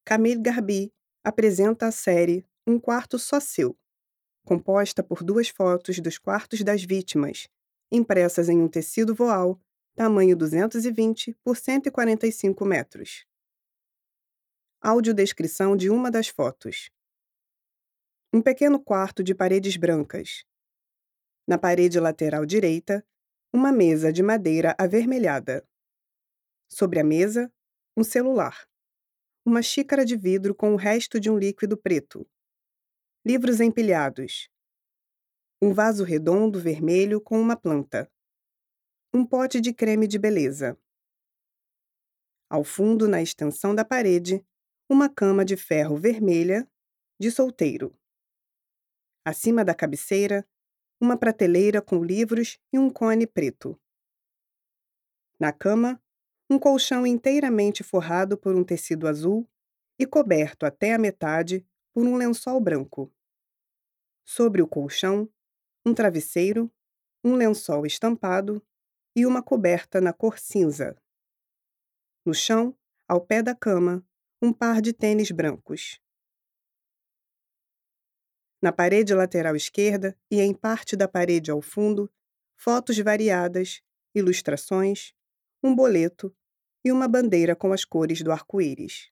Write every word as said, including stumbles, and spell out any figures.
Camille Garbi apresenta a série Um Quarto Só Seu, composta por duas fotos dos quartos das vítimas, impressas em um tecido voal, tamanho duzentos e vinte por cento e quarenta e cinco metros. Audiodescrição de uma das fotos. Um pequeno quarto de paredes brancas. Na parede lateral direita, uma mesa de madeira avermelhada. Sobre a mesa, um celular. Uma xícara de vidro com o resto de um líquido preto. Livros empilhados. Um vaso redondo vermelho com uma planta. Um pote de creme de beleza. Ao fundo, na extensão da parede, uma cama de ferro vermelha, de solteiro. Acima da cabeceira, uma prateleira com livros e um cone preto. Na cama, um colchão inteiramente forrado por um tecido azul e coberto até a metade por um lençol branco. Sobre o colchão, um travesseiro, um lençol estampado e uma coberta na cor cinza. No chão, ao pé da cama, um par de tênis brancos. Na parede lateral esquerda e em parte da parede ao fundo, fotos variadas, ilustrações, um boleto e uma bandeira com as cores do arco-íris.